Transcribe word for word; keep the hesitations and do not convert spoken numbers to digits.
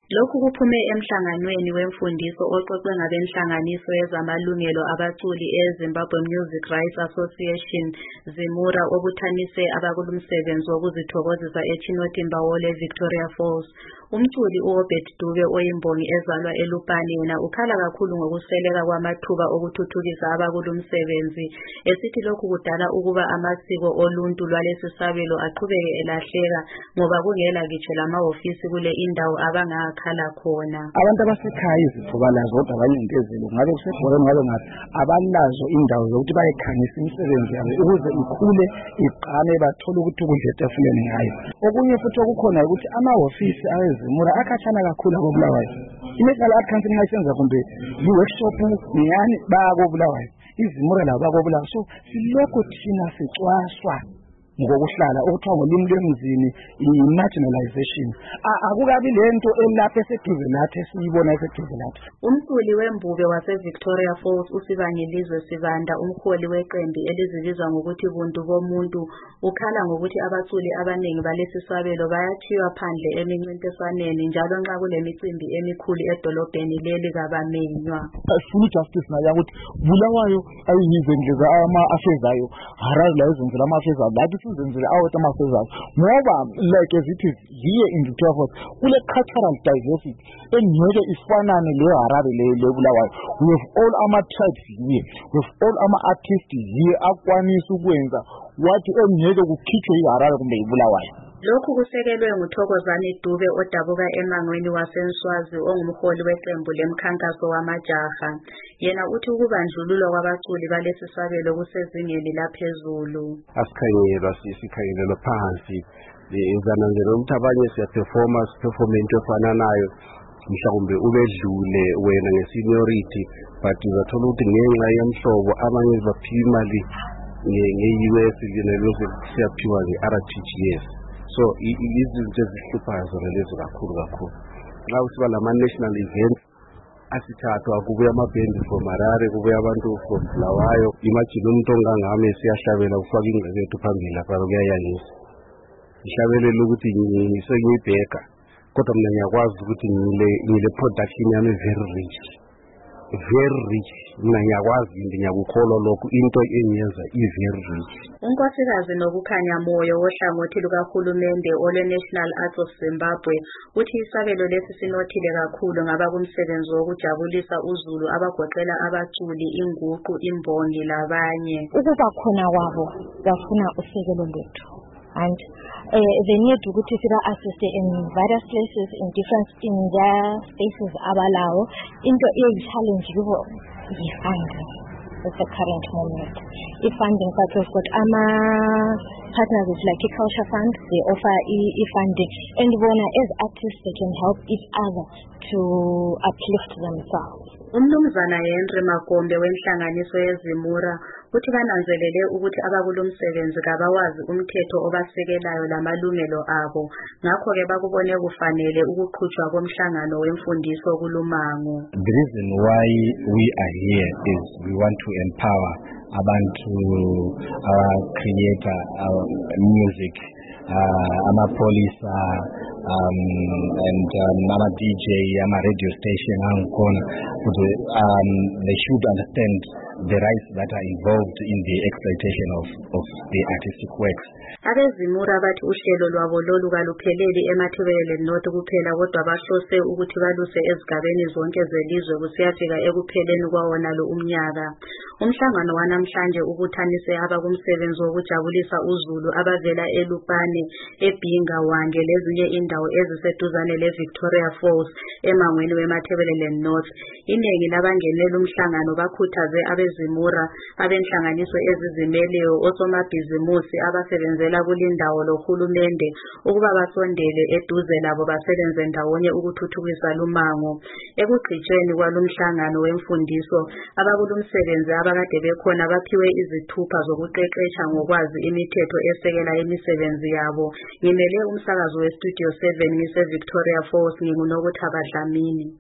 Lokhu kuphume emhlanganweni wemfundiso oxoxwe ngabenhlanganiso yezamalungelo abaculi eZimbabwe Music Rights Association Zimura obuthanise abakulumsebenzi wokuzithokozisa eChinotimba Hall eVictoria Falls. Umculi uRobert Dube oyimbongi ezalwa eLupane yena ukhala kakhulu ngokusweleka kwamathuba okuthuthukisa abakulumsebenzi esithi lokhu kudala ukuba amasiko oluntu lwalesisabelo aqhubeke elahleka ngoba kungela ngitsho lamahhovisi kule indawo abangakhala khona. Abantu abasekhaya izithuba lazo kodwa abanye intezelo ngabe kusebhoreni ngabe ngathi abalazo indawo zokuthi bayikhangisa imisebenzi yabo ukuze ikhule iqhame bathole ukuthi ukudla etafuleni ngayo. Okunye futhi okukhona ukuthi amahhovisi Zimura akhatshana kakhulu koBulawayo. Inational Art Council ngayisenza kumbe i-workshop ngiyani bakoBulawayo. Izimura labo bakoBulawayo. So silokho thina sicwaswa ngokuhlala okuthiwa ngolimi lwemzini i-marginalization. Akukabi lento elapha eseduze lathi esiyibona eseduze lathi. Umculi wembube waseVictoria Falls uSibangilizwe Sibanda umholi weqembu elizibizwa ngokuthi buntu bomuntu ukhala ngokuthi abaculi abaningi balesisabelo bayathiywa phandle emincintiswaneni njalo nxa kulemicimbi emikhulu edolobheni leli kabamenywa. Full justice nayo ukuthi Bulawayo ayiyize ngeza ama afezayo Harare la izenzela ama afezayo lathi sizenzele awu ama afezayo ngoba like as it is here in Victoria Falls kule cultural diversity engeke ifanane le Harare le le Bulawayo. We have all our tribes here, we have all our artists here akwanisa ukwenza wathi engeke kukhithwe iHarare kumbe iBulawayo. Lokhu kusekelwe nguThokozani Dube odabuka emangweni waseNswazi ongumholi weqembu lemkhankaso wamajaha. Yena uthi ukubandlululwa kwabaculi balesisabelo kusezingeni laphezulu. Asikhanyelwa sisikhangelelo phansi izananzelo ukuthi abanye siya performance performance efananayo mhlawumbe ubedlule wena ngeseniority but uzathola ukuthi ngenxa yemhlobo abanye baphiwa imali nge-U S nge siyaphiwa nge-R T G S. So izinto ezihluphayo zona lezo kakhulu kakhulu. Nxa kusiba lama national events asithathwa kubuya amabhendi from Harare kubuya abantu from Bulawayo. Imagine umuntu ongangami siyahlabela kufaka ingane yethu phambili lapha kuyayangisa. Ihlabelelo ukuthi ngisengiyibheka kodwa mina ngiyakwazi ukuthi ngile ngile production yami very rich. Very rich. Mina ngiyakwazi ngiyakukholwa lokho into enyenza i-very rich. Unkosikazi nokukhanya moyo wohlangothi lukahulumende ole National Arts of Zimbabwe uthi isabelo lesi sinothile kakhulu ngaba kumsebenzi wokujabulisa uzulu abagoqela abaculi inguqu imbongi labanye. Ukuba khona kwabo bafuna usekelo lwethu and uh, they need to go to assist in various places in different in their spaces abalawo into a challenge kubo i-funding at the current moment. I-funding but we've got ama partners like a culture fund, they offer e-funding and bona as artists they can help each other to uplift themselves. Umnumzana Henry Magombe wenhlanganiso yeZimura uthi bananzelele ukuthi abakulumsebenzi kabawazi umthetho obasekelayo lamalungelo abo ngakho ke bakubone kufanele ukuqhutshwa komhlangano wemfundiso kulumango. The reason why we are here is we want to empower abantu our creator our music uh, ama police uh, um, and um, ama D J ama radio station angkhona um, they should understand the rights that are involved in the exploitation of, of the artistic works. Abezimura bathi uhlelo lwabo lolu kalupheleli eMathebelele North kuphela kodwa bahlose ukuthi baluse ezigabeni zonke zelizwe kusiyafika ekupheleni kwawona lo umnyaka. Umhlangano wanamhlanje ubuthanise abakumsebenzi wokujabulisa uzulu abavela eLupane, eBhinga, Wange lezinye indawo eziseduzane leVictoria Falls emangweni weMathebelele North. Inengi labangenela umhlangano bakhuthaze abezimura abenhlanganiso ezizimeleyo osomabhizimusi abasebenzela kulindawo lohulumende ukuba basondele eduze labo basebenze ndawonye ukuthuthukisa lumango. Ekugcitshweni kwalumhlangano wemfundiso abakulumsebenzi abakade bekhona baphiwe izithupha zokuqeqesha ngokwazi imithetho esekela imisebenzi yabo. Ngimele umsakazo weStudio seven ngise Victoria Falls nginguNokuthaba Dlamini.